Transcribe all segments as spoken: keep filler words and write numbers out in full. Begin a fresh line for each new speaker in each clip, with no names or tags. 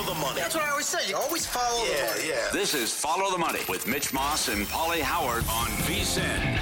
the money.
That's what I always say. You always follow
yeah,
the money.
Yeah.
This is Follow the Money with Mitch Moss and Paulie Howard on V S I N.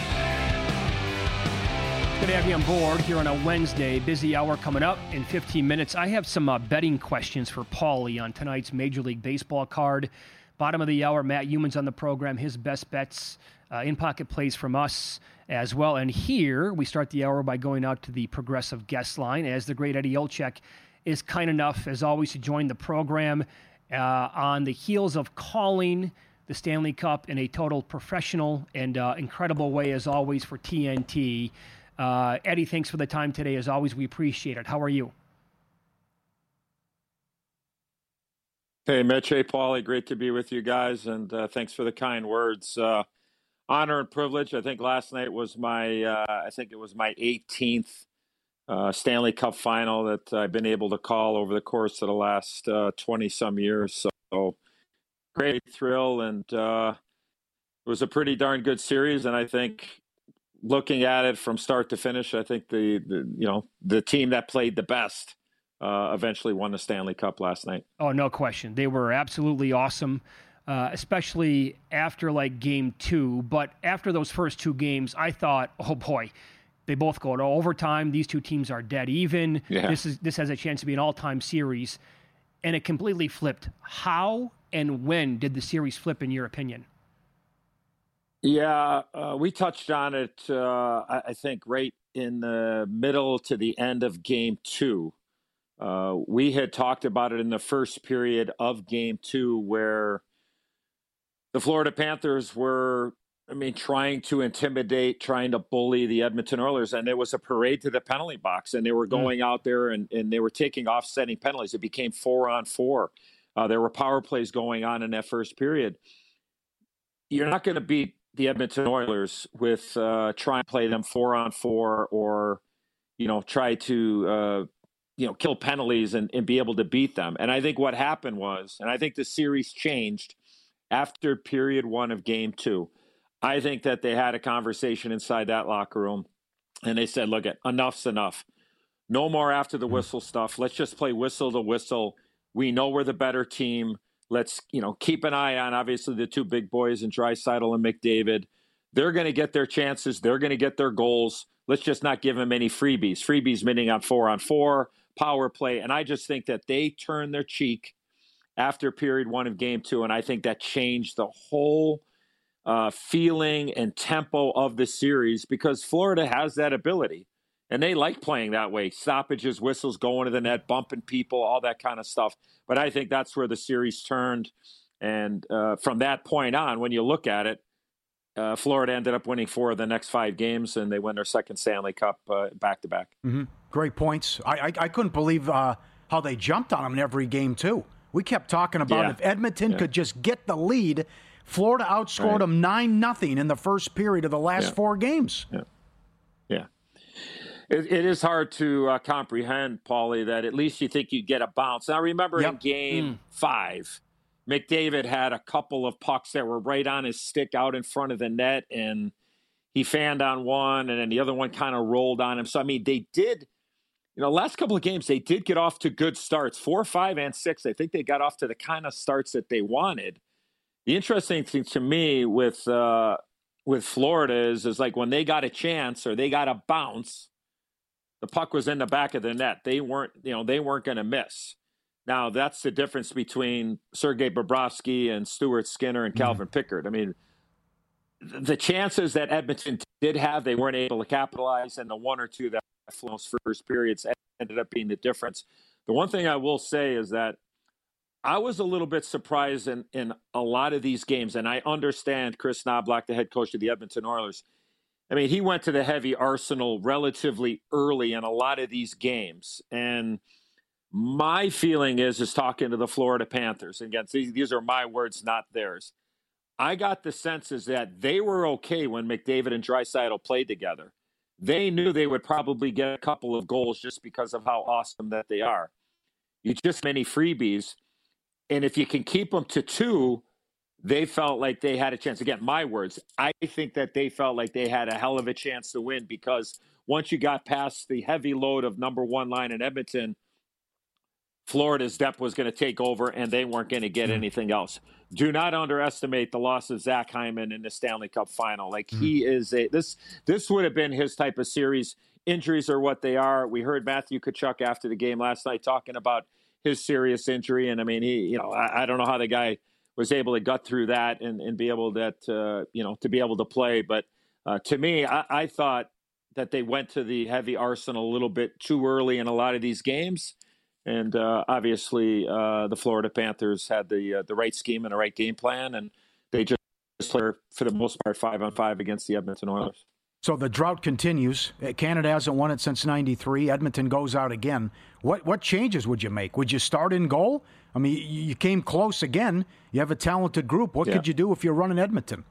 Good to have you on board here on a Wednesday. Busy hour coming up in fifteen minutes. I have some uh, betting questions for Paulie on tonight's Major League Baseball card. Bottom of the hour, Matt Youmans on the program. His best bets, uh, in-pocket plays from us as well. And here we start the hour by going out to the Progressive guest line as the great Eddie Olczyk is kind enough, as always, to join the program uh, on the heels of calling the Stanley Cup in a total professional and uh, incredible way, as always, for T N T. Uh, Eddie, thanks for the time today. As always, we appreciate it. How are you?
Hey, Mitch. Hey, Paulie. Great to be with you guys, and uh, thanks for the kind words. Uh, honor and privilege. I think last night was my, uh, I think it was my eighteenth uh, Stanley Cup final that I've been able to call over the course of the last uh, twenty-some years. So, so great thrill, and uh, it was a pretty darn good series, and I think looking at it from start to finish, I think the, the you know the team that played the best uh, eventually won the Stanley Cup last night.
Oh, no question. They were absolutely awesome, uh, especially after like game two. But after those first two games, I thought, oh boy, they both go to overtime. These two teams are dead even.
Yeah.
This is this has a chance to be an all-time series, and it completely flipped. How and when did the series flip, in your opinion?
Yeah, uh, we touched on it, uh, I, I think, right in the middle to the end of game two. Uh, we had talked about it in the first period of game two, where the Florida Panthers were, I mean, trying to intimidate, trying to bully the Edmonton Oilers. And there was a parade to the penalty box, and they were going mm. out there and, and they were taking offsetting penalties. It became four on four. Uh, there were power plays going on in that first period. You're not going to beat the Edmonton Oilers with uh, try and play them four on four, or, you know, try to, uh, you know, kill penalties and, and be able to beat them. And I think what happened was, and I think the series changed after period one of game two. I think that they had a conversation inside that locker room, and they said, look, enough's enough. No more after the whistle stuff. Let's just play whistle to whistle. We know we're the better team. Let's, you know, keep an eye on, obviously, the two big boys in Draisaitl and McDavid. They're going to get their chances. They're going to get their goals. Let's just not give them any freebies. Freebies meaning on four on four, power play. And I just think that they turned their cheek after period one of game two. And I think that changed the whole uh, feeling and tempo of the series, because Florida has that ability. And they like playing that way. Stoppages, whistles, going to the net, bumping people, all that kind of stuff. But I think that's where the series turned. And uh, from that point on, when you look at it, uh, Florida ended up winning four of the next five games, and they win their second Stanley Cup uh, back-to-back.
Mm-hmm. Great points. I, I, I couldn't believe uh, how they jumped on them in every game, too. We kept talking about
yeah.
if Edmonton yeah. could just get the lead, Florida outscored right. them nine nothing in the first period of the last
yeah.
four games.
Yeah. Yeah. It, it is hard to uh, comprehend, Paulie, that at least you think you'd get a bounce. Now, remember yep. in game mm. five, McDavid had a couple of pucks that were right on his stick out in front of the net, and he fanned on one, and then the other one kind of rolled on him. So, I mean, they did, you know, last couple of games, they did get off to good starts. Four, five, and six, I think they got off to the kind of starts that they wanted. The interesting thing to me with uh, with Florida is, is like when they got a chance or they got a bounce, the puck was in the back of the net. They weren't, you know, they weren't going to miss. Now, that's the difference between Sergei Bobrovsky and Stuart Skinner and Calvin mm-hmm. Pickard. I mean, the chances that Edmonton did have, they weren't able to capitalize, and the one or two that those first periods ended up being the difference. The one thing I will say is that I was a little bit surprised in, in a lot of these games, and I understand Chris Knoblauch, the head coach of the Edmonton Oilers. I mean, he went to the heavy arsenal relatively early in a lot of these games. And my feeling is, is talking to the Florida Panthers, and again, these, these are my words, not theirs. I got the sense is that they were okay when McDavid and Draisaitl played together. They knew they would probably get a couple of goals just because of how awesome that they are. You just many freebies. And if you can keep them to two, they felt like they had a chance. Again, my words, I think that they felt like they had a hell of a chance to win, because once you got past the heavy load of number one line in Edmonton, Florida's depth was going to take over and they weren't going to get mm. anything else. Do not underestimate the loss of Zach Hyman in the Stanley Cup final. Like mm. he is a this this would have been his type of series. Injuries are what they are. We heard Matthew Tkachuk after the game last night talking about his serious injury, and I mean, he, you know, I, I don't know how the guy was able to gut through that and, and be able that, uh, you know, to be able to play. But uh, to me, I, I thought that they went to the heavy arsenal a little bit too early in a lot of these games. And uh, obviously, uh, the Florida Panthers had the uh, the right scheme and the right game plan, and they just played for the most part five on five against the Edmonton Oilers.
So the drought continues. Canada hasn't won it since ninety-three. Edmonton goes out again. What what changes would you make? Would you start in goal? I mean, you came close again. You have a talented group. What yeah. could you do if you're running Edmonton?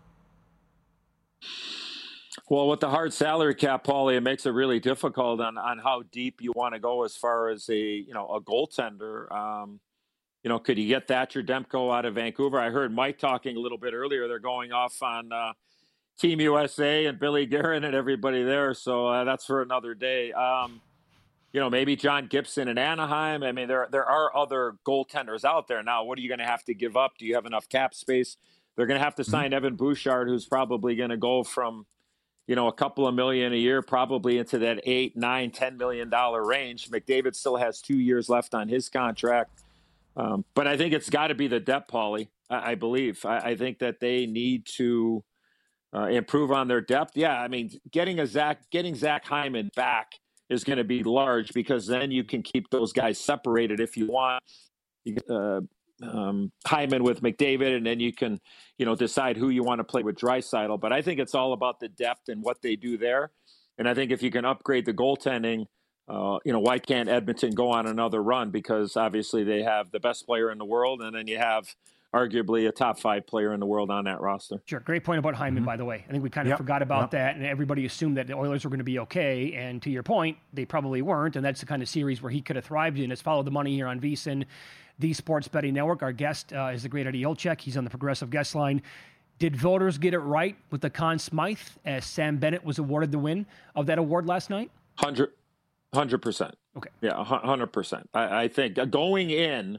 Well, with the hard salary cap, Paulie, it makes it really difficult on, on how deep you want to go as far as a you know a goaltender. Um, you know, could you get Thatcher Demko out of Vancouver? I heard Mike talking a little bit earlier. They're going off on uh, Team U S A and Billy Guerin and everybody there. So uh, that's for another day. Um, you know, maybe John Gibson in Anaheim. I mean, there there are other goaltenders out there now. What are you going to have to give up? Do you have enough cap space? They're going to have to sign mm-hmm. Evan Bouchard, who's probably going to go from you know, a couple of million a year, probably into that eight, nine, ten million dollar range. McDavid still has two years left on his contract, um, but I think it's got to be the depth, Paulie. I, I believe. I, I think that they need to uh, improve on their depth. Yeah, I mean, getting a Zach, getting Zach Hyman back is going to be large because then you can keep those guys separated if you want. Uh, Um, Hyman with McDavid, and then you can, you know, decide who you want to play with Draisaitl. But I think it's all about the depth and what they do there. And I think if you can upgrade the goaltending, uh, you know, why can't Edmonton go on another run? Because obviously they have the best player in the world, and then you have arguably a top five player in the world on that roster.
Sure. Great point about Hyman, mm-hmm. by the way. I think we kind of yep. forgot about yep. that, and everybody assumed that the Oilers were going to be okay. And to your point, they probably weren't. And that's the kind of series where he could have thrived in. It's Follow the Money here on VSiN, the Sports Betting Network. Our guest uh, is the great Eddie Olczyk. He's on the Progressive Guest Line. Did voters get it right with the Conn Smythe as Sam Bennett was awarded the win of that award last night?
one hundred percent.
Okay.
Yeah, one hundred percent. I, I think going in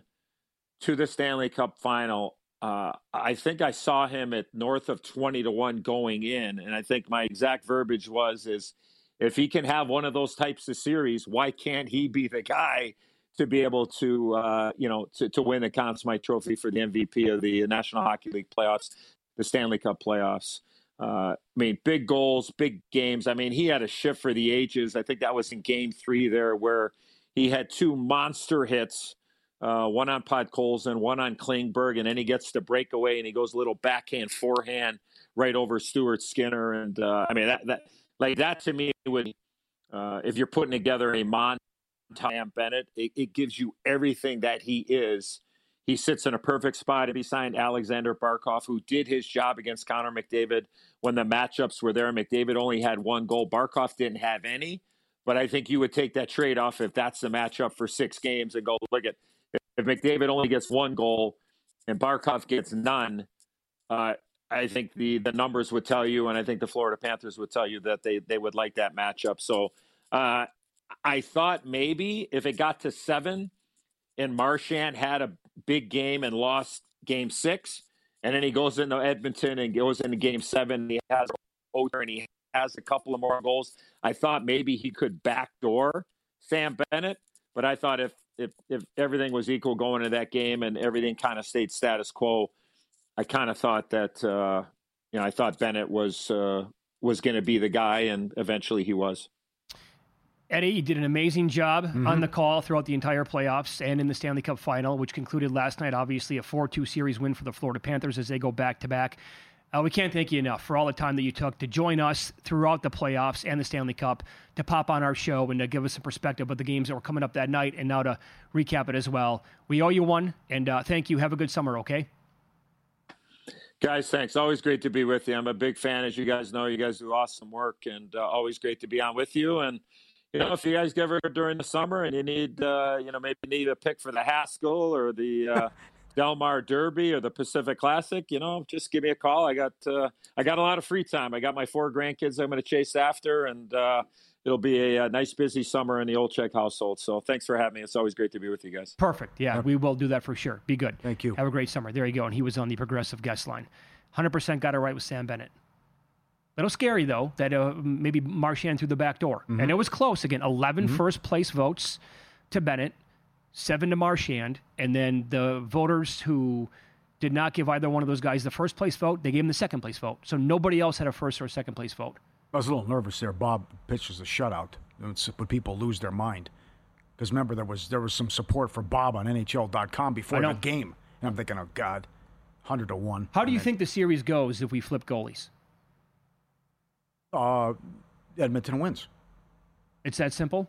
to the Stanley Cup final, uh, I think I saw him at north of twenty to one going in. And I think my exact verbiage was, is if he can have one of those types of series, why can't he be the guy to be able to, uh, you know, to, to win the Conn Smythe Trophy for the M V P of the National Hockey League playoffs, the Stanley Cup playoffs. Uh, I mean, big goals, big games. I mean, he had a shift for the ages. I think that was in game three there where he had two monster hits, uh, one on Podkolzin, one on Klingberg, and then he gets the breakaway and he goes a little backhand, forehand right over Stuart Skinner. And, uh, I mean, that, that like that to me would, uh, if you're putting together a mon Sam Bennett, it, it gives you everything that he is. He sits in a perfect spot. If he signed Alexander Barkov, who did his job against Connor McDavid when the matchups were there. McDavid only had one goal. Barkov didn't have any. But I think you would take that trade-off if that's the matchup for six games and go, look at, if McDavid only gets one goal and Barkov gets none, uh, I think the, the numbers would tell you, and I think the Florida Panthers would tell you that they, they would like that matchup. So uh, I thought maybe if it got to seven and Marchand had a big game and lost game six, and then he goes into Edmonton and goes into game seven, and he has and he has a couple of more goals, I thought maybe he could backdoor Sam Bennett. But I thought if if if everything was equal going into that game and everything kind of stayed status quo, I kind of thought that uh, you know I thought Bennett was uh, was going to be the guy, and eventually he was.
Eddie, you did an amazing job
mm-hmm.
on the call throughout the entire playoffs and in the Stanley Cup final, which concluded last night, obviously a four two series win for the Florida Panthers as they go back-to-back. Uh, we can't thank you enough for all the time that you took to join us throughout the playoffs and the Stanley Cup, to pop on our show and to give us some perspective of the games that were coming up that night, and now to recap it as well. We owe you one, and uh, thank you. Have a good summer, okay?
Guys, thanks. Always great to be with you. I'm a big fan, as you guys know. You guys do awesome work, and uh, always great to be on with you. And you know, if you guys get ever during the summer and you need, uh, you know, maybe need a pick for the Haskell or the uh, Del Mar Derby or the Pacific Classic, you know, just give me a call. I got, uh, I got a lot of free time. I got my four grandkids I'm going to chase after, and uh, it'll be a, a nice, busy summer in the Olczyk household. So thanks for having me. It's always great to be with you guys.
Perfect. Yeah, we will do that for sure. Be good.
Thank you.
Have a great summer. There you go. And he was on the Progressive guest line. one hundred percent got it right with Sam Bennett. Little scary, though, that uh, maybe Marchand through the back door. Mm-hmm. And it was close. Again, eleven mm-hmm. first-place votes to Bennett, seven to Marchand, and then the voters who did not give either one of those guys the first-place vote, they gave him the second-place vote. So nobody else had a first- or second-place vote.
I was a little nervous there. Bob pitches a shutout. Would people lose their mind? Because remember, there was there was some support for Bob on N H L dot com before the game. And I'm thinking, oh, God, one hundred to one.
How do you
then,
think the series goes if we flip goalies?
Uh, Edmonton wins.
It's that simple?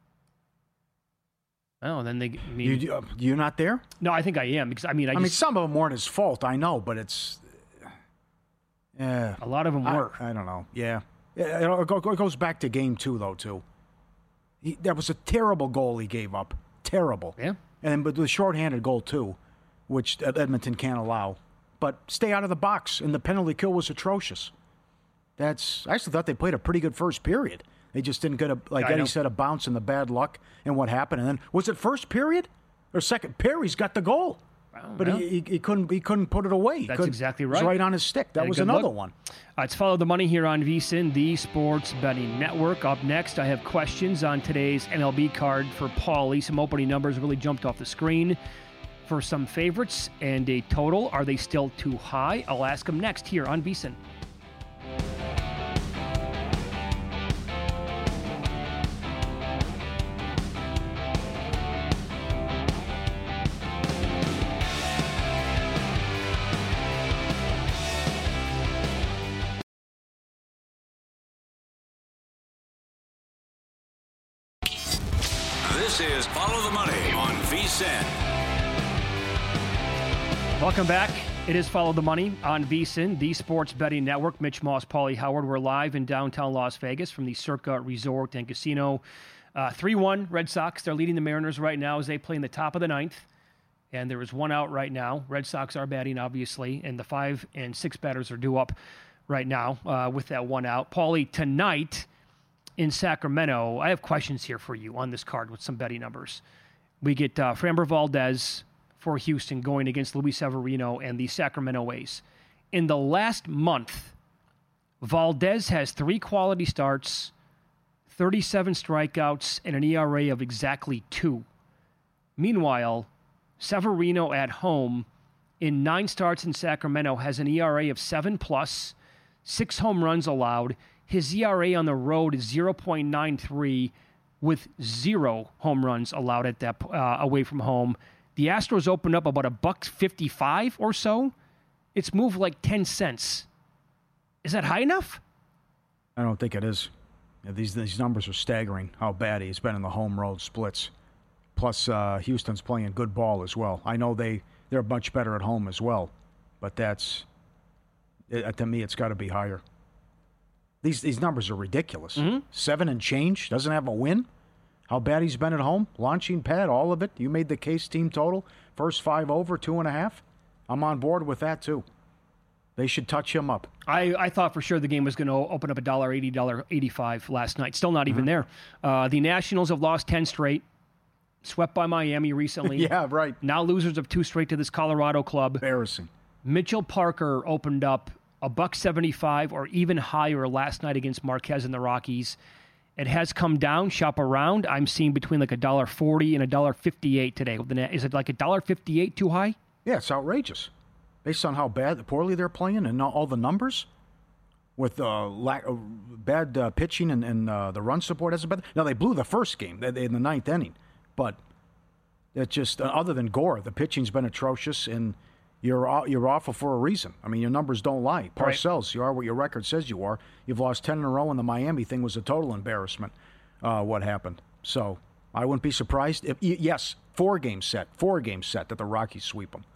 Oh, then they. I mean,
you, uh, you're not there?
No, I think I am. Because I mean, I,
I
just,
mean, some of them weren't his fault, I know, but it's. Yeah.
A lot of them were.
I, I don't know. Yeah. It, it goes back to game two, though, too. He, that was a terrible goal he gave up. Terrible.
Yeah.
And but the shorthanded goal, too, which Edmonton can't allow. But stay out of the box, and the penalty kill was atrocious. That's. I actually thought they played a pretty good first period. They just didn't get a, like
I
Eddie
know.
said, a bounce in the bad luck and what happened. And then, was it first period or second? Perry's got the goal. But he, he, he couldn't he couldn't put it away. He
That's
couldn't-
exactly
It was
right.
right on his stick. That
Had a
was
good
another
look.
one.
Uh, it's Follow the Money here on VSiN, the Sports Betting Network. Up next, I have questions on today's M L B card for Paulie. Some opening numbers really jumped off the screen for some favorites and a total. Are they still too high? I'll ask him next here on VSiN.
This is Follow the Money on VSiN.
Welcome back. It is Follow the Money on VSiN, the Sports Betting Network. Mitch Moss, Paulie Howard. We're live in downtown Las Vegas from the Circa Resort and Casino. Uh, three one Red Sox. They're leading the Mariners right now as they play in the top of the ninth. And there is one out right now. Red Sox are batting, obviously, and the five and six batters are due up right now uh, with that one out. Paulie, tonight in Sacramento, I have questions here for you on this card with some betting numbers. We get uh, Framber Valdez for Houston going against Luis Severino and the Sacramento A's. In the last month, Valdez has three quality starts, thirty-seven strikeouts, and an E R A of exactly two. Meanwhile, Severino at home in nine starts in Sacramento has an E R A of seven plus, six home runs allowed. His E R A on the road is zero point nine three with zero home runs allowed at that uh, away from home. The Astros opened up about a buck fifty-five or so. It's moved like ten cents. Is that high enough?
I don't think it is. Yeah, these these numbers are staggering. How bad he's been in the home road splits. Plus, uh, Houston's playing good ball as well. I know they they're much better at home as well, but that's it, to me, it's got to be higher. These these numbers are ridiculous.
Mm-hmm.
Seven and change, doesn't have a win. How bad he's been at home. Launching pad, all of it. You made the case team total. First five over, two and a half. I'm on board with that, too. They should touch him up.
I, I thought for sure the game was going to open up one dollar eighty, one dollar eighty-five last night. Still not even
Mm-hmm.
there. Uh, the Nationals have lost ten straight. Swept by Miami recently.
Yeah, right.
Now losers of two straight to this Colorado club.
Embarrassing.
Mitchell Parker opened up a buck seventy-five or even higher last night against Marquez and the Rockies. It has come down, shop around. I'm seeing between like one dollar forty and one dollar fifty-eight today. Is it like one dollar fifty-eight too high?
Yeah, it's outrageous. Based on how bad, poorly they're playing and all the numbers, with uh, lack, uh, bad uh, pitching and, and uh, the run support hasn't been. Now, they blew the first game in the ninth inning, but it just, uh, other than Gore, the pitching's been atrocious, and you're you're awful for a reason. I mean, your numbers don't lie. Parcells, you are what your record says you are. You've lost ten in a row, and the Miami thing was a total embarrassment, uh, what happened. So I wouldn't be surprised if, yes, four games set, four games set that the Rockies sweep them.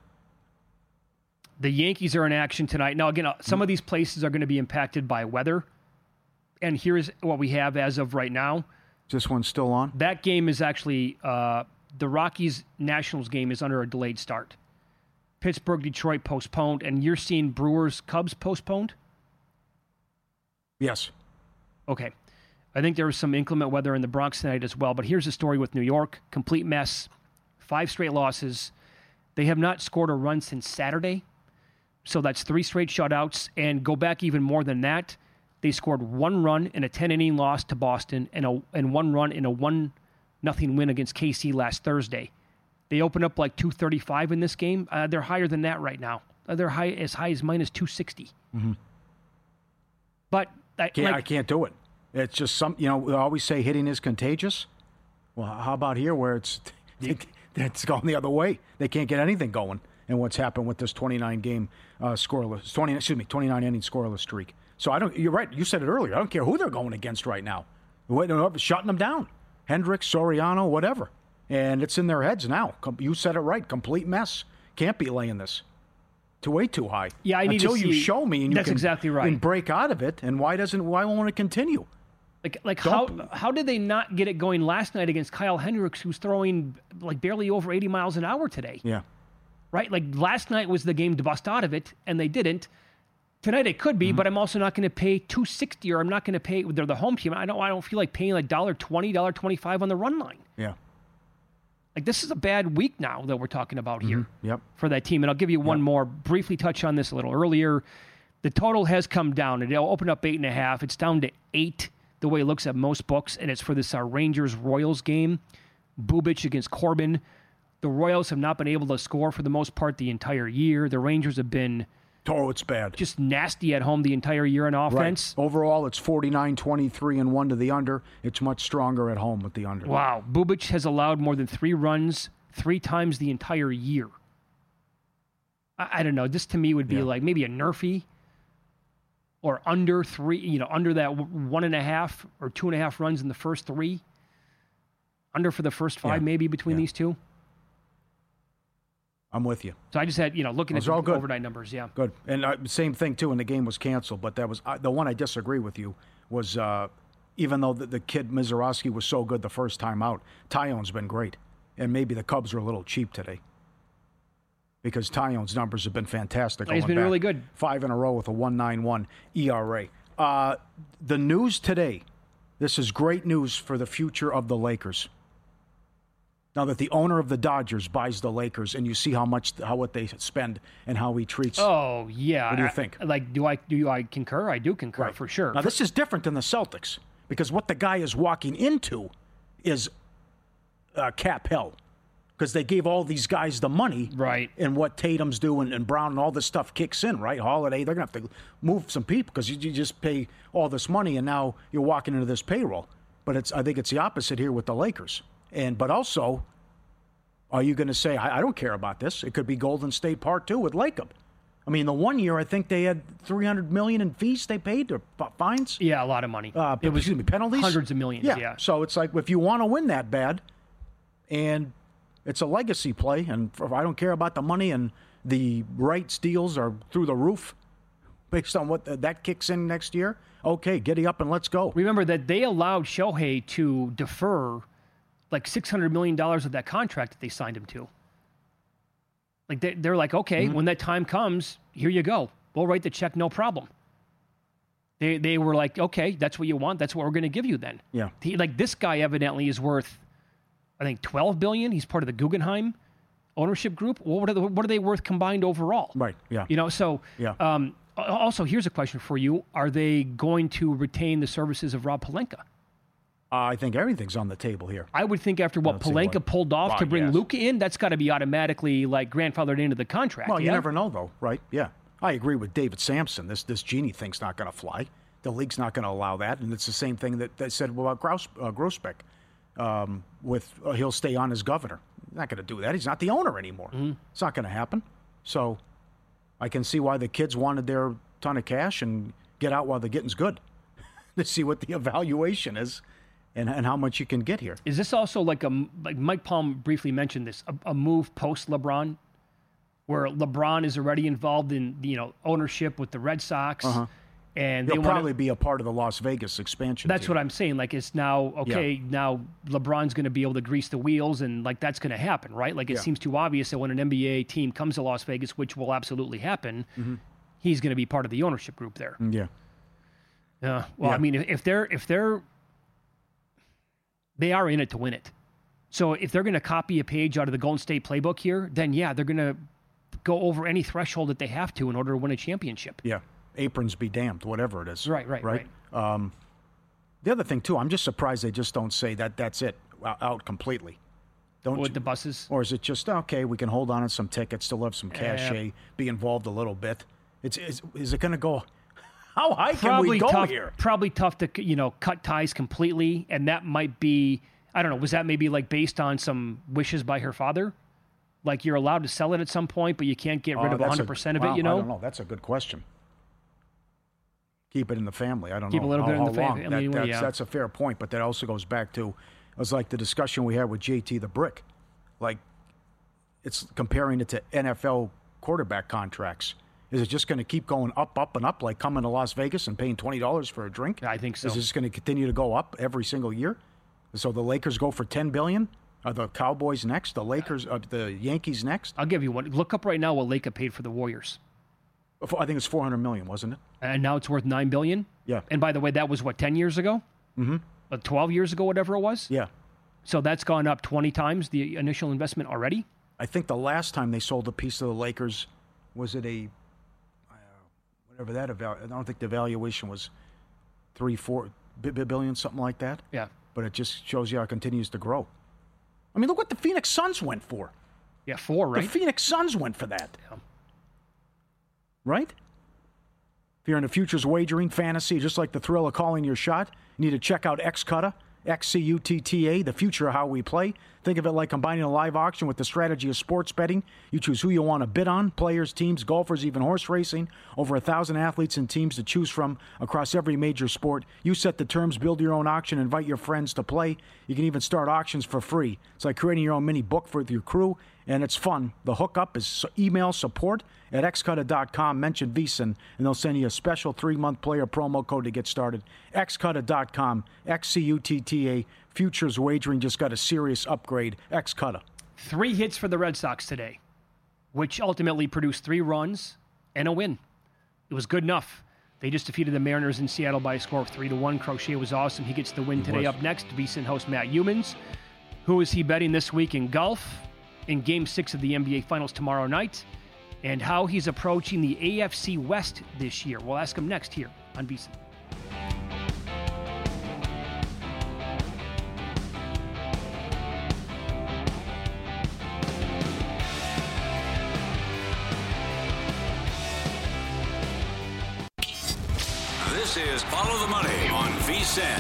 The Yankees are in action tonight. Now, again, some of these places are going to be impacted by weather. And here's what we have as of right now.
Is this one still on?
That game is actually, uh, the Rockies-Nationals game is under a delayed start. Pittsburgh-Detroit postponed, and you're seeing Brewers-Cubs postponed?
Yes.
Okay. I think there was some inclement weather in the Bronx tonight as well. But here's the story with New York. Complete mess. Five straight losses. They have not scored a run since Saturday. So that's three straight shutouts. And go back even more than that. They scored one run in a ten-inning loss to Boston and, a, and one run in a one nothing win against K C last Thursday. They opened up like two thirty-five in this game. Uh, they're higher than that right now. Uh, they're high as high as minus two sixty. Mm-hmm. But I
can't,
like,
I can't do it. It's just some, you know, we always say hitting is contagious. Well, how about here where it's it's going the other way? They can't get anything going. And what's happened with this twenty-nine game uh, scoreless, twenty excuse me, twenty-nine inning scoreless streak. So I don't. You're right. You said it earlier. I don't care who they're going against right now. We're shutting them down. Hendricks, Soriano, whatever. And it's in their heads now. You said it right. Complete mess. Can't be laying this. To way too high.
Yeah, I need
Until
to see,
you show me and you
that's
can,
exactly right.
and break out of it. And why doesn't why won't it continue?
Like like how how did they not get it going last night against Kyle Hendricks, who's throwing like barely over eighty miles an hour today?
Yeah.
Right? Like last night was the game to bust out of it, and they didn't. Tonight it could be, mm-hmm. but I'm also not going to pay two sixty, or I'm not going to pay. They're the home team. I don't. I don't feel like paying like dollar twenty, dollar twenty-five on the run line.
Yeah.
Like this is a bad week now that we're talking about here.
Mm-hmm. Yep.
For that team, and I'll give you one
yep.
more. Briefly touch on this a little earlier. The total has come down. It'll open up eight and a half. It's down to eight. The way it looks at most books, and it's for this uh, Rangers-Royals game. Bubic against Corbin. The Royals have not been able to score for the most part the entire year. The Rangers have been
oh, it's bad.
Just nasty at home the entire year in offense.
Right. Overall, it's forty-nine twenty-three and one to the under. It's much stronger at home with the under.
Wow. Bubic has allowed more than three runs three times the entire year. I, I don't know. This to me would be yeah. like maybe a Nerfy. Or under three, you know, under that one and a half or two and a half runs in the first three. Under for the first five, yeah. maybe between
yeah.
these two.
I'm with you.
So I just had, you know, looking at the
good.
overnight numbers, yeah.
Good. And uh, same thing, too, when the game was canceled. But that was uh, the one I disagree with you was uh, even though the, the kid Mizorowski was so good the first time out, Tyone's been great. And maybe the Cubs are a little cheap today. Because Tyone's numbers have been fantastic.
He's been
back.
really good.
Five in a row with a one point nine one E R A. Uh, the news today, this is great news for the future of the Lakers. Now that the owner of the Dodgers buys the Lakers, and you see how much, how what they spend and how he treats.
Oh yeah.
What do you think?
I, like, do I do I concur? I do concur
right.
for sure.
Now this is different than the Celtics because what the guy is walking into is uh, cap hell. Because they gave all these guys the money,
right?
And what Tatum's doing and Brown and all this stuff kicks in, right? Holiday, they're going to have to move some people because you, you just pay all this money and now you're walking into this payroll. But it's I think it's the opposite here with the Lakers. And but also, are you going to say I, I don't care about this? It could be Golden State Part Two with Lacob. I mean, the one year I think they had three hundred million in fees they paid or fines.
Yeah, a lot of money.
Uh,
it was
excuse me, penalties,
hundreds of millions.
Yeah.
yeah.
So it's like if you want to win that bad, and it's a legacy play, and I don't care about the money, and the rights deals are through the roof based on what the, that kicks in next year. Okay, giddy up and let's go.
Remember that they allowed Shohei to defer like six hundred million dollars of that contract that they signed him to. Like they, they're like, okay, mm-hmm. when that time comes, here you go. We'll write the check, no problem. They they were like, okay, that's what you want. That's what we're going to give you then.
Yeah.
He, like this guy evidently is worth, I think twelve billion dollars. He's part of the Guggenheim ownership group. What are, the, what are they worth combined overall?
Right, yeah.
You know, so
yeah.
um, also here's a question for you. Are they going to retain the services of Rob Pelinka?
Uh, I think everything's on the table here.
I would think after what Pelinka what. pulled off
well,
to bring
yes.
Luka in, that's got to be automatically like grandfathered into the contract.
Well,
yeah?
you never know, though, right? Yeah. I agree with David Sampson. This this genie thing's not going to fly. The league's not going to allow that, and it's the same thing that they said about Gross, uh, Grossbeck. Um, with uh, he'll stay on as governor. He's not going to do that. He's not the owner anymore. Mm-hmm. It's not going to happen. So I can see why the kids wanted their ton of cash and get out while the getting's good to see what the evaluation is and, and how much you can get here.
Is this also like a like Mike Palm briefly mentioned this a, a move post LeBron, where LeBron is already involved in you know ownership with the Red Sox?
Uh-huh.
And
He'll
they
probably
wanna,
be a part of the Las Vegas expansion
That's
team.
what I'm saying. Like, it's now, okay,
yeah.
now LeBron's going to be able to grease the wheels, and, like, that's going to happen, right? Like, it
yeah.
seems too obvious that when an N B A team comes to Las Vegas, which will absolutely happen, mm-hmm. he's going to be part of the ownership group there.
Yeah.
Uh, well,
yeah.
I mean, if, if they're if they're They are in it to win it. So if they're going to copy a page out of the Golden State playbook here, then yeah, they're going to go over any threshold that they have to in order to win a championship.
Yeah, aprons be damned, whatever it is.
Right, right, right.
right. Um, the other thing, too, I'm just surprised they just don't say that that's it, out completely. Don't
With
you,
the buses?
Or is it just, okay, we can hold on to some tickets, still have some cachet, uh, be involved a little bit. It's Is, is it going to go, how high can we go
tough,
here?
Probably tough to, you know, cut ties completely, and that might be, I don't know, was that maybe like based on some wishes by her father? Like you're allowed to sell it at some point, but you can't get rid
uh,
of one hundred percent
a,
of it,
wow,
you know?
I don't know. That's a good question. Keep it in the family. I don't
Keep
know.
a little
how,
bit in
how
the family.
That,
I mean,
that's,
yeah.
that's a fair point, but that also goes back to, it was like the discussion we had with J T the Brick. Like, it's comparing it to N F L quarterback contracts. Is it just going to keep going up, up, and up, like coming to Las Vegas and paying twenty dollars for a drink?
I think so.
Is it just going to continue to go up every single year? So the Lakers go for ten billion dollars? Are the Cowboys next? The Lakers, uh, the Yankees next?
I'll give you one. Look up right now what Laker paid for the Warriors.
I think it's four hundred million dollars, wasn't it?
And now it's worth nine billion dollars?
Yeah.
And by the way, that was, what, ten years ago?
Mm-hmm.
Uh, twelve years ago, whatever it was?
Yeah.
So that's gone up twenty times the initial investment already?
I think the last time they sold a piece of the Lakers, was it a, uh, whatever that, evalu- I don't think the valuation was three, four billion, something like that.
Yeah.
But it just shows you how it continues to grow. I mean, look what the Phoenix Suns went for.
Yeah, four, right?
The Phoenix Suns went for that.
Yeah.
Right? If you're into futures wagering, fantasy, just like the thrill of calling your shot, you need to check out X-Cutta, X C U T T A, the future of how we play. Think of it like combining a live auction with the strategy of sports betting. You choose who you want to bid on, players, teams, golfers, even horse racing. Over a thousand athletes and teams to choose from across every major sport. You set the terms, build your own auction, invite your friends to play. You can even start auctions for free. It's like creating your own mini book for your crew, and it's fun. The hookup is email support at x cutta dot com. Mention VSiN, and they'll send you a special three-month player promo code to get started. x cutta dot com, X C U T T A. Futures wagering just got a serious upgrade. X-Cutta.
Three hits for the Red Sox today, which ultimately produced three runs and a win. It was good enough. They just defeated the Mariners in Seattle by a score of three to one. Crochet was awesome. He gets the win
He
today.
was.
Up next, VSiN host Matt Youmans. Who is he betting this week in golf, in Game Six of the N B A Finals tomorrow night, and how he's approaching the A F C West this year? We'll ask him next here on VSiN.
This is Follow the Money on VSiN.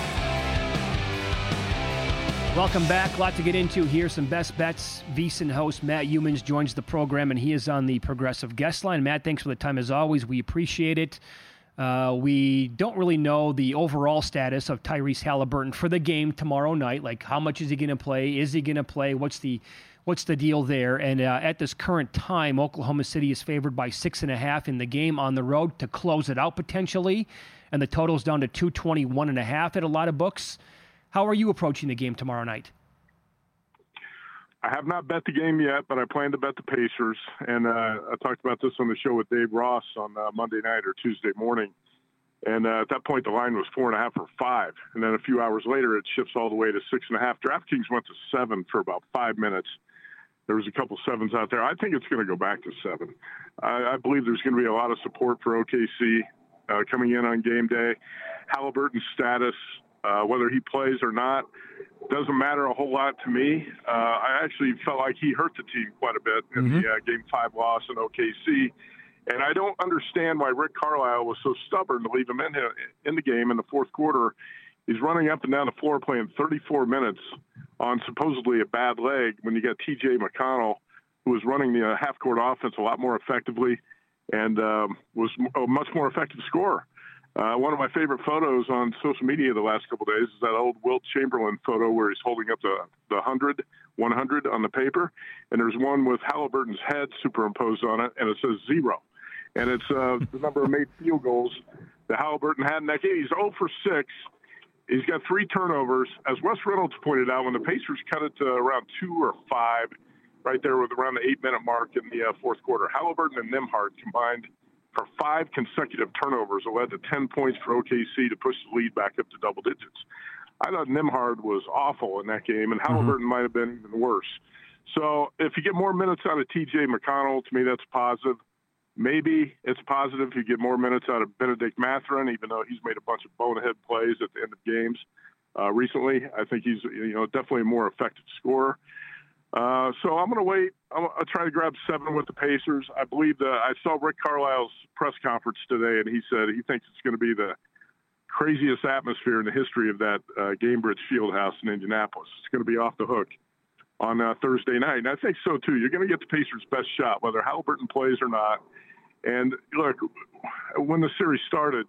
Welcome back. A lot to get into here. Some best bets. VSiN host Matt Youmans joins the program, and he is on the Progressive guest line. Matt, thanks for the time as always. We appreciate it. Uh, we don't really know the overall status of Tyrese Halliburton for the game tomorrow night. Like, how much is he going to play? Is he going to play? What's the what's the deal there? And uh, at this current time, Oklahoma City is favored by six and a half in the game on the road to close it out potentially, and the total's down to two twenty-one and a half at a lot of books. How are you approaching the game tomorrow night?
I have not bet the game yet, but I plan to bet the Pacers. And uh, I talked about this on the show with Dave Ross on uh, Monday night or Tuesday morning. And uh, at that point, the line was four and a half or five. And then a few hours later, it shifts all the way to six and a half. DraftKings went to seven for about five minutes. There was a couple sevens out there. I think it's going to go back to seven. I, I believe there's going to be a lot of support for O K C uh, coming in on game day. Halliburton's status, uh, whether he plays or not, doesn't matter a whole lot to me. Uh, I actually felt like he hurt the team quite a bit in mm-hmm. the uh, Game five loss in O K C. And I don't understand why Rick Carlisle was so stubborn to leave him in, in the game in the fourth quarter. He's running up and down the floor playing thirty-four minutes on supposedly a bad leg when you got T J McConnell, who was running the uh, half-court offense a lot more effectively and um, was a much more effective scorer. Uh, one of my favorite photos on social media the last couple of days is that old Wilt Chamberlain photo where he's holding up the, the one hundred, one hundred on the paper. And there's one with Halliburton's head superimposed on it, and it says zero. And it's uh, the number of made field goals that Halliburton had in that game. He's zero for six. He's got three turnovers. As Wes Reynolds pointed out, when the Pacers cut it to around two or five, right there with around the eight-minute mark in the uh, fourth quarter, Halliburton and Nembhard combined for five consecutive turnovers that led to ten points for O K C to push the lead back up to double digits. I thought Nembhard was awful in that game, and Halliburton mm-hmm. might have been even worse. So if you get more minutes out of T J McConnell, to me that's positive. Maybe it's positive if you get more minutes out of Benedict Mathurin, even though he's made a bunch of bonehead plays at the end of games uh, recently. I think he's you know definitely a more effective scorer. Uh, so I'm going to wait. I'm, I'll try to grab seven with the Pacers. I believe that I saw Rick Carlisle's press conference today, and he said he thinks it's going to be the craziest atmosphere in the history of that uh, Gainbridge Fieldhouse in Indianapolis. It's going to be off the hook on uh, Thursday night. And I think so, too. You're going to get the Pacers' best shot, whether Halliburton plays or not. And, look, when the series started,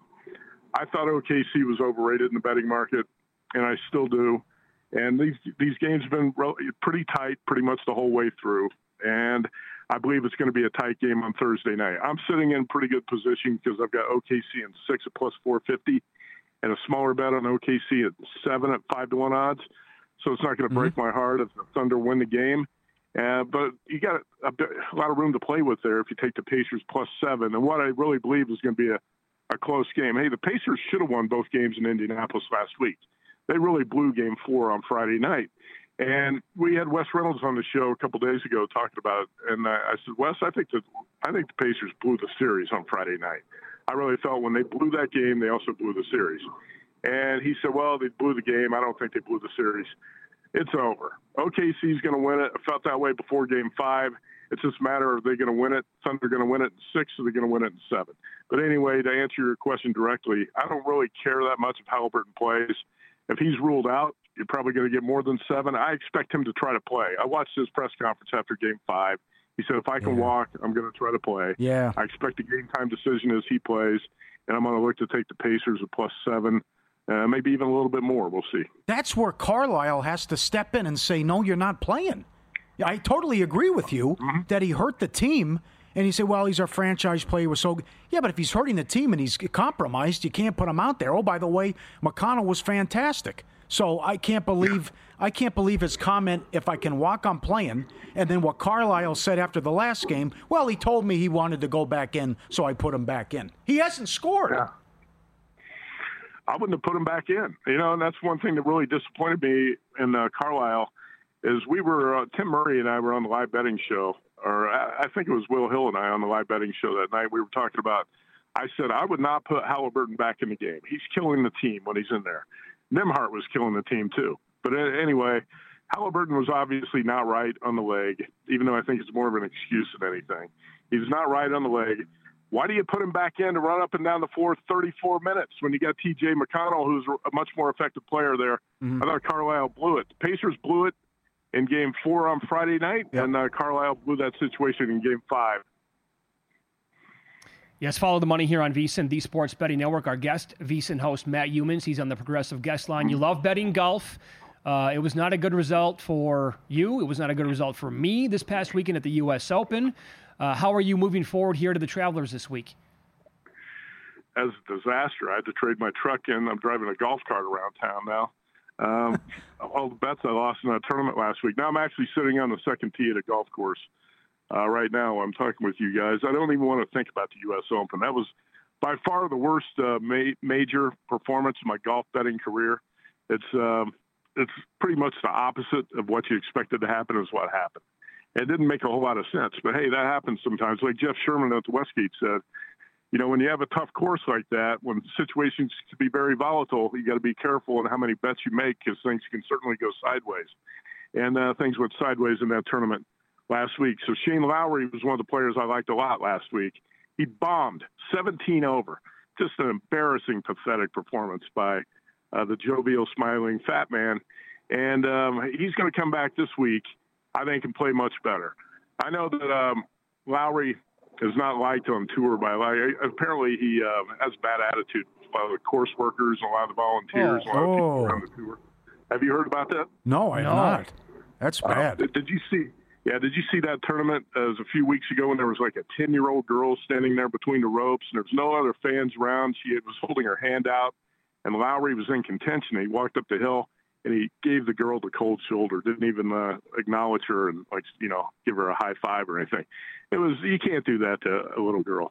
I thought O K C was overrated in the betting market, and I still do. And these these games have been pretty tight pretty much the whole way through. And I believe it's going to be a tight game on Thursday night. I'm sitting in pretty good position because I've got O K C in six at plus four fifty and a smaller bet on O K C at seven at five to one odds. So it's not going to break mm-hmm. my heart if the Thunder win the game. Uh, but you got a, bit, a lot of room to play with there if you take the Pacers plus seven. And what I really believe is going to be a, a close game. Hey, the Pacers should have won both games in Indianapolis last week. They really blew game four on Friday night. And we had Wes Reynolds on the show a couple days ago talking about it. And I, I said, Wes, I think that I think the Pacers blew the series on Friday night. I really felt when they blew that game, they also blew the series. And he said, well, they blew the game. I don't think they blew the series. It's over. O K C's going to win it. I felt that way before game five. It's just a matter of they're going to win it. Thunder going to win it in six, or they're going to win it in seven. But anyway, to answer your question directly, I don't really care that much if Halliburton plays. If he's ruled out, you're probably going to get more than seven. I expect him to try to play. I watched his press conference after game five. He said, if I can yeah. walk, I'm going to try to play.
Yeah.
I expect a game-time decision as he plays, and I'm going to look to take the Pacers at plus seven. Uh, maybe even a little bit more. We'll see.
That's where Carlisle has to step in and say, no, you're not playing. I totally agree with you mm-hmm. that he hurt the team. And he said, well, he's our franchise player. Was so good. Yeah, but if he's hurting the team and he's compromised, you can't put him out there. Oh, by the way, McConnell was fantastic. So I can't believe I can't believe his comment, if I can walk, I'm playing. And then what Carlisle said after the last game, well, he told me he wanted to go back in, so I put him back in. He hasn't scored.
Yeah. I wouldn't have put him back in. You know, and that's one thing that really disappointed me in uh, Carlisle is we were, uh, Tim Murray and I were on the live betting show, or I, I think it was Will Hill and I on the live betting show that night. We were talking about, I said, I would not put Halliburton back in the game. He's killing the team when he's in there. Nembhard was killing the team too. But uh, anyway, Halliburton was obviously not right on the leg, even though I think it's more of an excuse than anything. He's not right on the leg. Why do you put him back in to run up and down the floor thirty-four minutes when you got T J McConnell, who's a much more effective player there? Mm-hmm. I thought Carlisle blew it. The Pacers blew it in game four on Friday night, yep. and uh, Carlisle blew that situation in game five.
Yes, follow the money here on VSiN, the Sports Betting Network. Our guest, VSiN host Matt Youmans. He's on the Progressive Guest Line. You love betting golf. Uh, it was not a good result for you. It was not a good result for me this past weekend at the U S Open. Uh, how are you moving forward here to the Travelers this week?
As a disaster. I had to trade my truck in. I'm driving a golf cart around town now. Um, all the bets I lost in that tournament last week. Now I'm actually sitting on the second tee at a golf course uh, right now. I'm talking with you guys. I don't even want to think about the U S Open. That was by far the worst uh, ma- major performance in my golf betting career. It's um, it's pretty much the opposite of what you expected to happen is what happened. It didn't make a whole lot of sense, but hey, that happens sometimes. Like Jeff Sherman at the Westgate said, you know, when you have a tough course like that, when situations can be very volatile, you got to be careful on how many bets you make because things can certainly go sideways. And uh, things went sideways in that tournament last week. So Shane Lowry was one of the players I liked a lot last week. He bombed seventeen over. Just an embarrassing, pathetic performance by uh, the jovial, smiling fat man. And um, he's going to come back this week, I think, and play much better. I know that um, Lowry is not liked on tour by like apparently he uh, has bad attitude by the course workers and a lot of the volunteers,
oh.
a lot of people around the tour. Have you heard about that?
No, I have
no.
not. That's bad.
Uh, did you see? Yeah, did you see that tournament? Uh, it was a few weeks ago when there was like a ten-year-old girl standing there between the ropes, and there was no other fans around. She was holding her hand out, and Lowry was in contention. He walked up the hill, and he gave the girl the cold shoulder. Didn't even uh, acknowledge her and like you know give her a high five or anything. It was you can't do that to a little girl.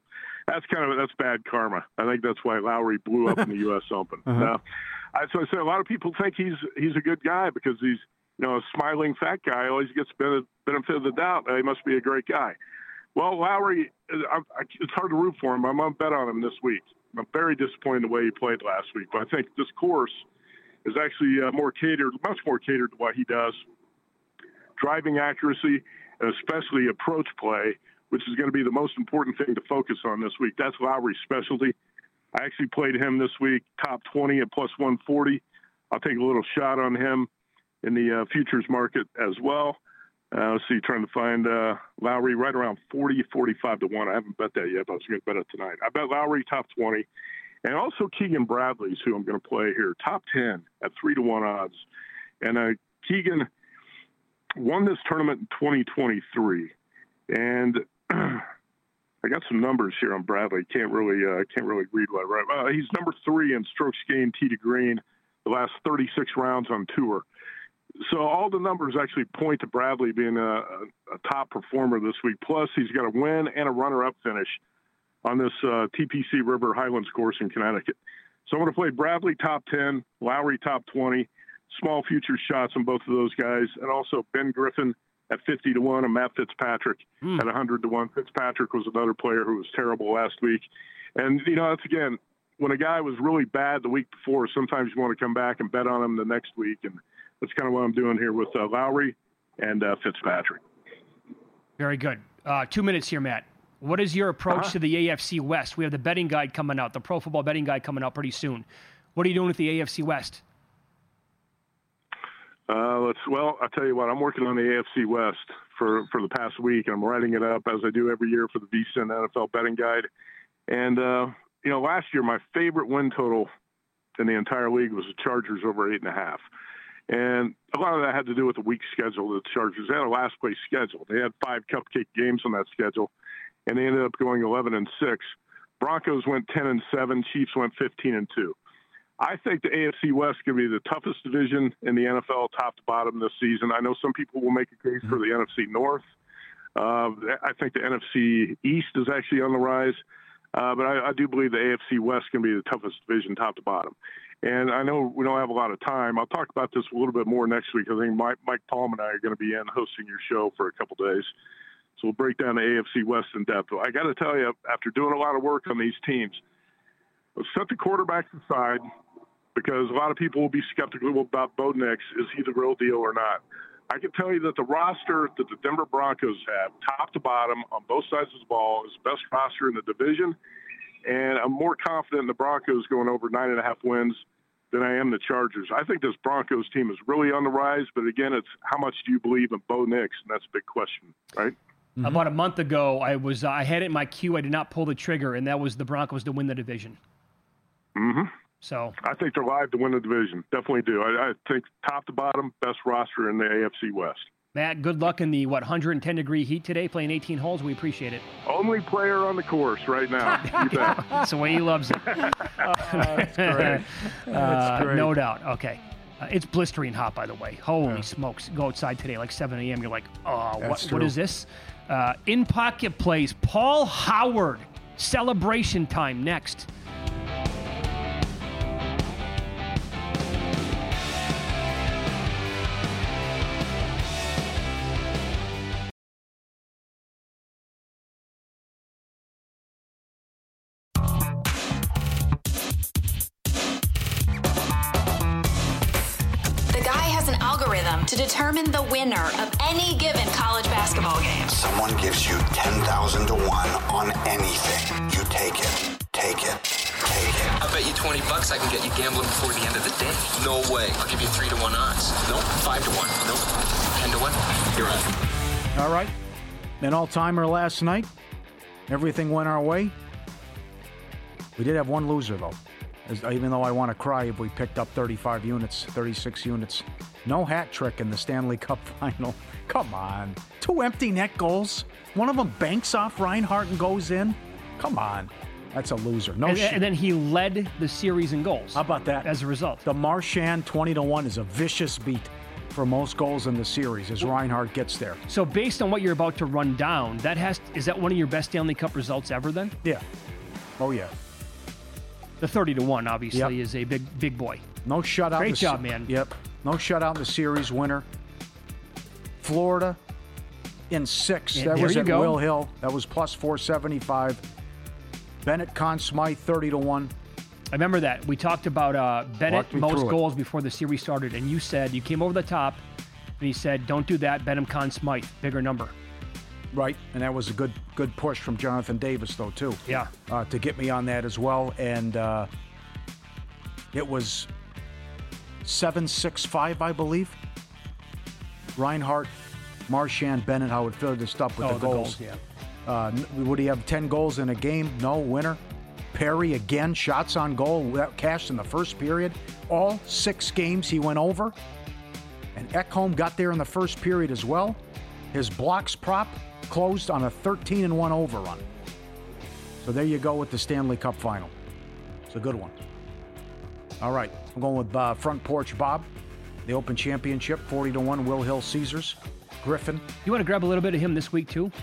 that's kind of that's bad karma. I think that's why Lowry blew up in the U S Open. Uh-huh. Now, I, so I say a lot of people think he's he's a good guy because he's you know a smiling fat guy always gets benefit of the doubt. He must be a great guy. Well, Lowry, I, I, it's hard to root for him. I'm going to bet on him this week. I'm very disappointed in the way he played last week, but I think this course is actually uh, more catered, much more catered to what he does. Driving accuracy, and especially approach play, which is going to be the most important thing to focus on this week. That's Lowry's specialty. I actually played him this week, top twenty at plus one forty. I'll take a little shot on him in the uh, futures market as well. Uh, let's see, trying to find uh, Lowry right around forty, forty-five to one. I haven't bet that yet, but I was going to bet it tonight. I bet Lowry top twenty. And also Keegan Bradley's who I'm going to play here, top ten at three to one odds. And uh, Keegan won this tournament in twenty twenty-three. And I got some numbers here on Bradley. Can't really uh, can't really read what I write. Uh, he's number three in strokes gained tee to green the last thirty-six rounds on tour. So all the numbers actually point to Bradley being a, a, a top performer this week. Plus, he's got a win and a runner-up finish on this uh, T P C River Highlands course in Connecticut. So I'm going to play Bradley top ten, Lowry top twenty, small future shots on both of those guys, and also Ben Griffin at fifty to one and Matt Fitzpatrick mm. at one hundred to one. Fitzpatrick was another player who was terrible last week. And, you know, that's, again, when a guy was really bad the week before, sometimes you want to come back and bet on him the next week. And that's kind of what I'm doing here with uh, Lowry and uh, Fitzpatrick.
Very good. Uh, two minutes here, Matt. What is your approach uh-huh. to the A F C West? We have the betting guide coming out, the Pro Football Betting Guide coming out pretty soon. What are you doing with the A F C West?
Uh, let's. Well, I'll tell you what. I'm working on the A F C West for, for the past week, and I'm writing it up as I do every year for the V S I N N F L Betting Guide. And uh, you know, last year my favorite win total in the entire league was the Chargers over eight and a half. And a lot of that had to do with the weak schedule of the Chargers. They had a last place schedule. They had five cupcake games on that schedule, and they ended up going eleven and six. Broncos went ten and seven. Chiefs went fifteen and two. I think the A F C West is going to be the toughest division in the N F L, top to bottom this season. I know some people will make a case for the N F C North. Uh, I think the N F C East is actually on the rise. Uh, but I, I do believe the A F C West can be the toughest division, top to bottom. And I know we don't have a lot of time. I'll talk about this a little bit more next week. I think Mike, Mike Palm and I are going to be in hosting your show for a couple days. So we'll break down the A F C West in depth. I got to tell you, after doing a lot of work on these teams, let's set the quarterbacks aside because a lot of people will be skeptical about Bo Nix. Is he the real deal or not? I can tell you that the roster that the Denver Broncos have, top to bottom, on both sides of the ball, is the best roster in the division. And I'm more confident in the Broncos going over nine and a half wins than I am the Chargers. I think this Broncos team is really on the rise. But, again, it's how much do you believe in Bo Nix? And that's a big question, right?
Mm-hmm. About a month ago, I was uh, I had it in my queue. I did not pull the trigger, and that was the Broncos to win the division.
Mm-hmm.
So
I think they're live to win the division. Definitely do. I, I think top to bottom, best roster in the A F C West.
Matt, good luck in the, what, one hundred ten degree heat today, playing eighteen holes. We appreciate it.
Only player on the course right now. You bet.
That's the way he loves it.
Oh, that's great. That's
uh,
great.
No doubt. Okay. Uh, it's blistering hot, by the way. Holy yeah. smokes. Go outside today like seven a.m. You're like, oh, what, what is this? Uh, in pocket plays, Paul Howard. Celebration time next.
To determine the winner of any given college basketball game.
Someone gives you ten thousand to one on anything. You take it. Take it. Take it.
I bet you twenty bucks I can get you gambling before the end of the day. No way. I'll give you three to one odds. Nope. Five to one. Nope. Ten to one. You're right.
All right. An all-timer last night. Everything went our way. We did have one loser, though. As, even though I want to cry if we picked up thirty-five units, thirty-six units. No hat trick in the Stanley Cup final. Come on. Two empty net goals. One of them banks off Reinhart and goes in. Come on. That's a loser. No
and,
shit.
And then he led the series in goals.
How about that?
As a result.
The Marchand twenty to one is a vicious beat for most goals in the series as Reinhart gets there.
So based on what you're about to run down, that has is that one of your best Stanley Cup results ever then?
Yeah. Oh, yeah.
The thirty to one, obviously,
Yep.
is a big, big boy.
No shutout.
Great
in the
job,
se-
man.
Yep. No shutout in the series winner. Florida in six.
And
that
there
was
you
at
go.
Will Hill. That was plus four seventy-five. Bennett Conn Smythe, thirty to one.
I remember that. We talked about uh, Bennett,
Walk me
most
through it.
goals before the series started, and you said, you came over the top, and he said, don't do that, Benham Conn Smythe, bigger number.
Right, and that was a good good push from Jonathan Davis, though, too.
Yeah.
Uh, to get me on that as well. And uh, it was seven six five, I believe. Reinhart, Marchand, Bennett, how it filled this up with
Oh,
the
the
goals.
goals, yeah.
Uh, n- would he have ten goals in a game? No. Winner. Perry, again, shots on goal. That cashed in the first period. All six games he went over. And Ekholm got there in the first period as well. His blocks prop closed on a thirteen and one overrun. So there you go with the Stanley Cup final. It's a good one. All right, I'm going with uh, Front Porch Bob. The Open Championship, forty to one, Will Hill Caesars. Griffin.
You want to grab a little bit of him this week, too?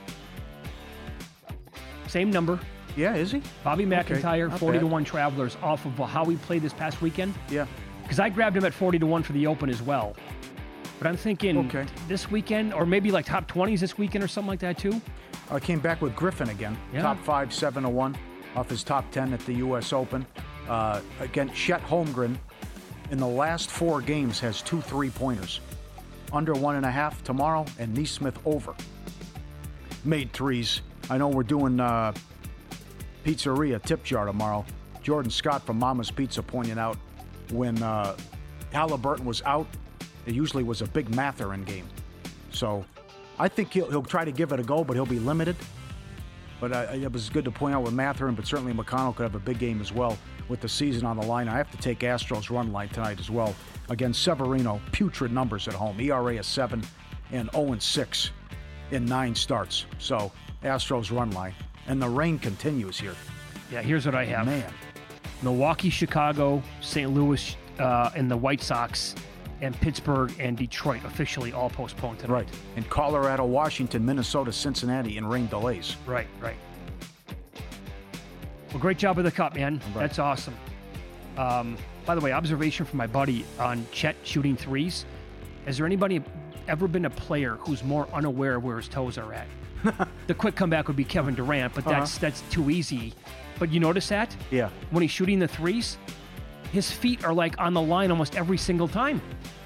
Same number.
Yeah, is he?
Bobby McIntyre,
not
forty to
bad.
one Travelers off of how he played this past weekend.
Yeah.
Because I grabbed him at forty to one for the Open as well. But I'm thinking
Okay.
this weekend, or maybe like top twenties this weekend or something like that, too.
I came back with Griffin again.
Yeah.
Top five, seven to one off his top ten at the U S Open. Uh, again, Chet Holmgren in the last four games has two three-pointers. Under one and a half tomorrow, and Neesmith over. Made threes. I know we're doing uh, Pizzeria Tip Jar tomorrow. Jordan Scott from Mama's Pizza pointing out when uh, Halliburton was out, it usually was a big Matherin game. So I think he'll, he'll try to give it a go, but he'll be limited. But uh, it was good to point out with Matherin, but certainly McConnell could have a big game as well with the season on the line. I have to take Astros run line tonight as well. Against Severino, putrid numbers at home. E R A is seven and oh and six in nine starts. So Astros run line. And the rain continues here.
Yeah, here's what I have.
Man.
Milwaukee, Chicago, Saint Louis, uh, and the White Sox, and Pittsburgh and Detroit officially all postponed tonight.
Right. In Colorado, Washington, Minnesota, Cincinnati, and rain delays.
Right, right. Well, great job with the cup, man.
Right.
That's awesome. Um, by the way, observation from my buddy on Chet shooting threes. Has there anybody ever been a player who's more unaware of where his toes are at? The quick comeback would be Kevin Durant, but that's
Uh-huh.
that's too easy. But you notice that?
Yeah.
When he's shooting the threes, his feet are like on the line almost every single time.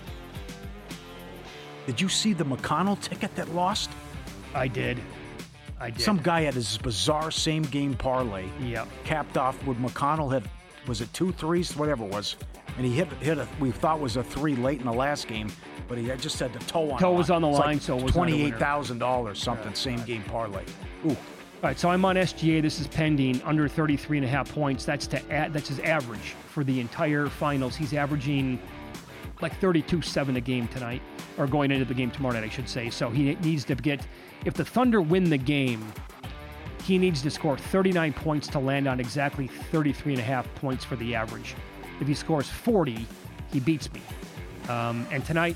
Did you see the McConnell ticket that lost?
I did. I did.
Some guy had his bizarre same game parlay.
Yep.
Capped off with McConnell had, was it two threes, whatever it was, and he hit hit a we thought was a three late in the last game, but he had just had the toe on.
Toe
the
was
line.
on the
It's
line,
like
so it was not a winner.
twenty-eight thousand dollars something. Same game parlay. Ooh,
All right, so I'm on S G A. This is pending under thirty-three and a half points. That's to add, that's his average for the entire finals. He's averaging like thirty-two seven a game tonight, or going into the game tomorrow night, I should say. So he needs to get, if the Thunder win the game, he needs to score thirty-nine points to land on exactly thirty-three and a half points for the average. If he scores forty, he beats me. Um, and tonight,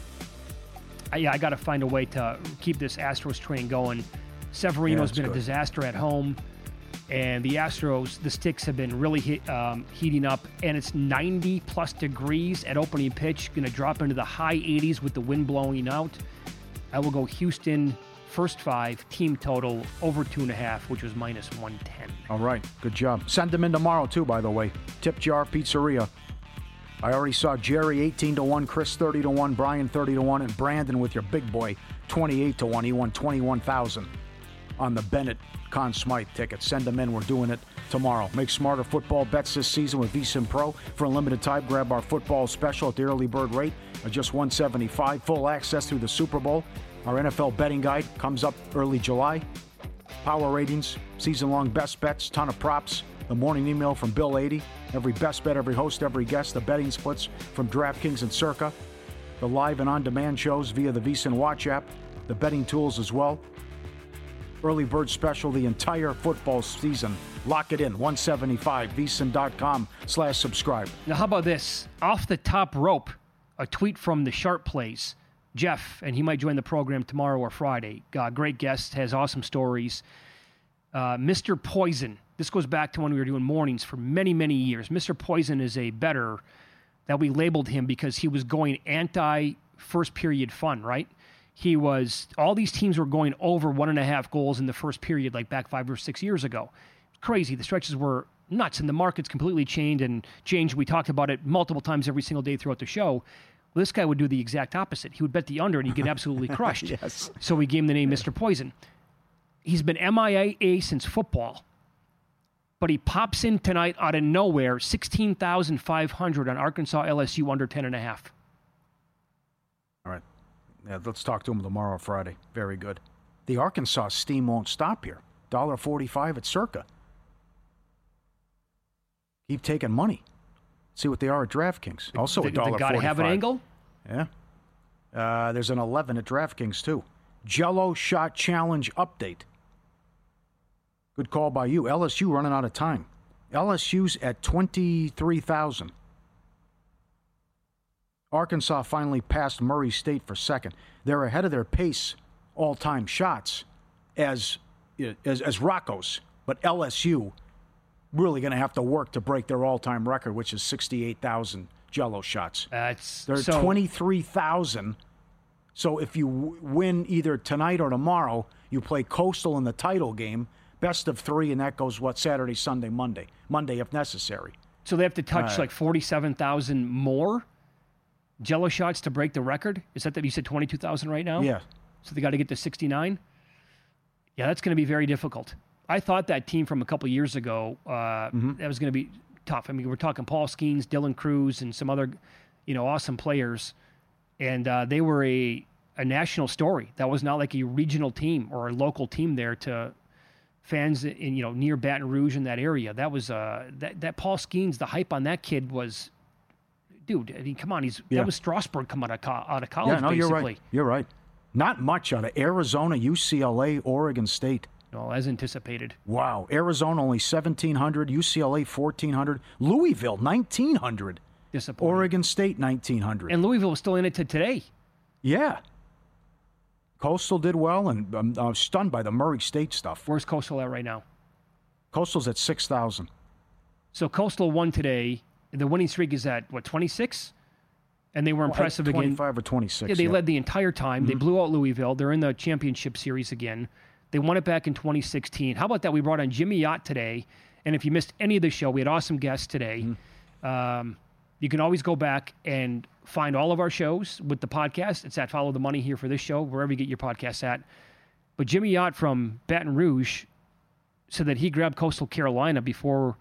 I, yeah, I got to find a way to keep this Astros train going. Severino's
Yeah, that's
been a
good.
disaster at home, and the Astros, the sticks have been really hit, um, heating up, and it's ninety plus degrees at opening pitch, going to drop into the high eighties with the wind blowing out. I will go Houston first five, team total over two and a half, which was minus one ten.
all right, good job. Send them in tomorrow too, by the way. Tip Jar Pizzeria. I already saw Jerry eighteen to one, Chris thirty to one, Brian thirty to one, and Brandon with your big boy twenty-eight to one. He won twenty-one thousand on the Bennett Conn Smythe ticket. Send them in. We're doing it tomorrow. Make smarter football bets this season with VSiN Pro. For a limited time, grab our football special at the early bird rate of just one seventy-five. Full access through the Super Bowl. Our N F L betting guide comes up early July. Power ratings, season-long best bets, ton of props. The morning email from Bill eighty. Every best bet, every host, every guest. The betting splits from DraftKings and Circa. The live and on-demand shows via the VSiN Watch app. The betting tools as well. Early bird special the entire football season. Lock it in, one seventy-five, VSiN.com slash subscribe.
Now, how about this? Off the top rope, a tweet from the Sharp Plays. Jeff, and he might join the program tomorrow or Friday. Uh, great guest, has awesome stories. Uh, Mister Poison This goes back to when we were doing mornings for many, many years. Mister Poison is a bettor that we labeled him because he was going anti-first period fun, right? He was, all these teams were going over one and a half goals in the first period, like back five or six years ago. Crazy. The stretches were nuts, and the market's completely changed and changed. We talked about it multiple times every single day throughout the show. Well, this guy would do the exact opposite. He would bet the under, and he'd get absolutely crushed.
Yes.
So we gave him the name Mister Poison. He's been M I A since football, but he pops in tonight out of nowhere, sixteen thousand five hundred on Arkansas L S U under ten and a half.
All right. Yeah, let's talk to him tomorrow, Friday. Very good. The Arkansas steam won't stop here. one dollar forty-five at Circa. Keep taking money. See what they are at DraftKings. Also
the,
a dollar
forty-five. Got to have an angle?
Yeah. Uh, there's an eleven at DraftKings, too. Jell-O Shot Challenge update. Good call by you. L S U running out of time. L S U's at twenty-three thousand. Arkansas finally passed Murray State for second. They're ahead of their pace all-time shots as, as, as Rocco's. But L S U really going to have to work to break their all-time record, which is sixty-eight thousand Jell-O shots.
That's
They're
so,
twenty-three thousand. So if you w- win either tonight or tomorrow, you play Coastal in the title game, best of three, and that goes, what, Saturday, Sunday, Monday. Monday if necessary.
So they have to touch
uh,
like forty-seven thousand more Jell-O shots to break the record? Is that that you said twenty-two thousand right now?
Yeah.
So they got to get to sixty-nine? Yeah, that's going to be very difficult. I thought that team from a couple years ago, uh, mm-hmm. that was going to be tough. I mean, we're talking Paul Skeens, Dylan Cruz, and some other, you know, awesome players. And uh, they were a, a national story. That was not like a regional team or a local team there to fans in, you know, near Baton Rouge in that area. That was, uh, that, that Paul Skeens, the hype on that kid was, dude, I mean, come on. He's
yeah.
That was Strasburg coming out of, co- out of college,
yeah, no,
basically.
You're right. You're right. Not much out of Arizona, U C L A, Oregon State.
No, as anticipated.
Wow. Arizona only seventeen hundred, U C L A fourteen hundred, Louisville nineteen hundred.
Disappointing.
Oregon State nineteen hundred.
And Louisville was still in it to today.
Yeah. Coastal did well, and I'm, I'm stunned by the Murray State stuff.
Where's Coastal at right now?
Coastal's at six thousand.
So Coastal won today. The winning streak is at, what, twenty-six? And they were impressive
twenty-five
again.
twenty-five or twenty-six.
Yeah, they
yeah.
led the entire time. Mm-hmm. They blew out Louisville. They're in the championship series again. They won it back in twenty sixteen. How about that? We brought on Jimmy Yott today. And if you missed any of the show, we had awesome guests today. Mm-hmm. Um, you can always go back and find all of our shows with the podcast. It's at Follow the Money here for this show, wherever you get your podcasts at. But Jimmy Yott from Baton Rouge said that he grabbed Coastal Carolina before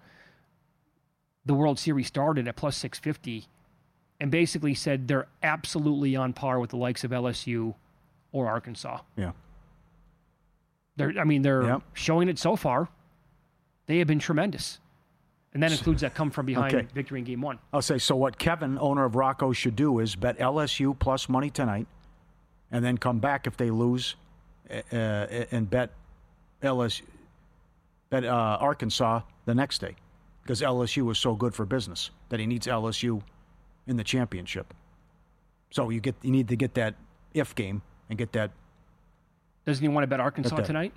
the World Series started at plus six fifty and basically said they're absolutely on par with the likes of L S U or Arkansas.
Yeah.
They're, I mean, they're
yep.
showing it so far. They have been tremendous. And that includes that come from behind
okay.
victory in game one.
I'll say, so what Kevin, owner of Rocco, should do is bet L S U plus money tonight and then come back if they lose uh, and bet L S U, bet uh, Arkansas the next day because L S U is so good for business that he needs L S U in the championship. So you get you need to get that if game and get that.
Doesn't he want to bet Arkansas
that.
tonight?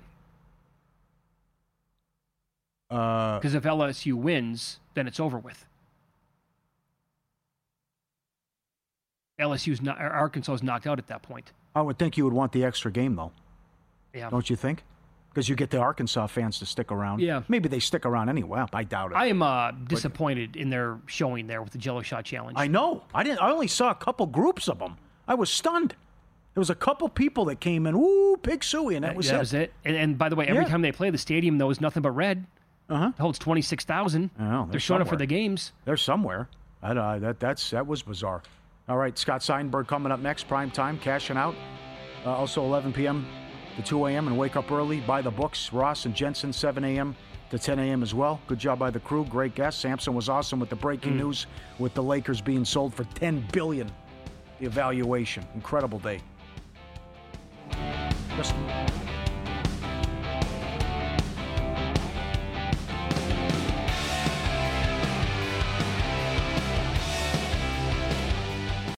Because
uh, if L S U wins, then it's over with. L S U's not, Arkansas is knocked out at that point.
I would think you would want the extra game, though.
Yeah.
Don't you think? Because you get the Arkansas fans to stick around.
Yeah.
Maybe they stick around anyway. I doubt it.
I am uh, disappointed but, in their showing there with the Jell-O Shot Challenge.
I know. I didn't. I only saw a couple groups of them. I was stunned. There was a couple people that came in. Ooh, Pig Suey, and that was
that
it.
was it. And, and by the way, every
yeah.
time they play, the stadium though is nothing but red.
Uh-huh.
It holds twenty-six thousand.
Oh,
they're showing up for the games.
They're somewhere. I, uh, that that's that was bizarre. All right, Scott Seidenberg coming up next, prime time, cashing out. Uh, also eleven p.m. to two a.m. and wake up early. Buy the books. Ross and Jensen, seven a.m. to ten a.m. as well. Good job by the crew. Great guest. Sampson was awesome with the breaking mm. news with the Lakers being sold for ten billion dollars. The evaluation. Incredible day. Just